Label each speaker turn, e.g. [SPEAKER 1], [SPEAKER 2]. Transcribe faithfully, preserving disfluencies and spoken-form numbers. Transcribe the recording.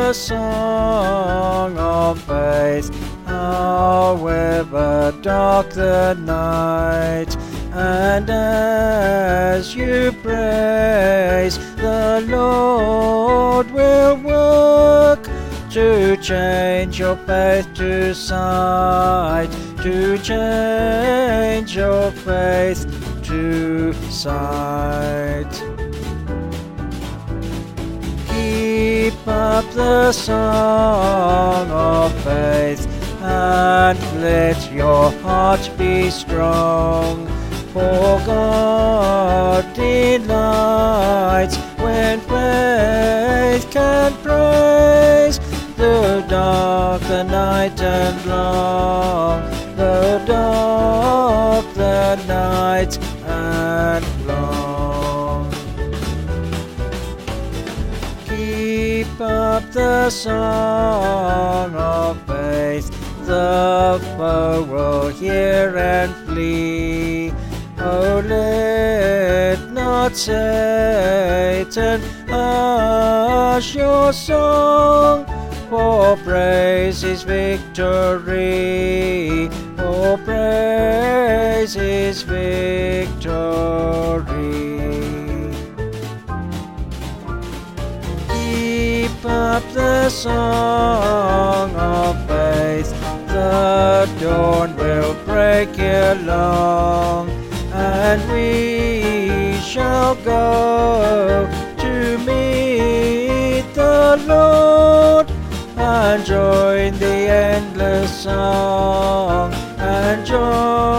[SPEAKER 1] the song of faith, however dark the night. And as you praise, the Lord will work to change your faith to sight, to change your faith to sight. Keep up the song of faith, and let your heart be strong. For God delights when faith can praise, though dark the night and long, though dark the night and long. Keep up the song of faith, the foe will hear and flee. Oh, let not Satan hush your song, for praise is victory, for praise is victory. Keep up the song of faith, the dawn will break ere long, and we shall go to meet the Lord, and join the endless song, and join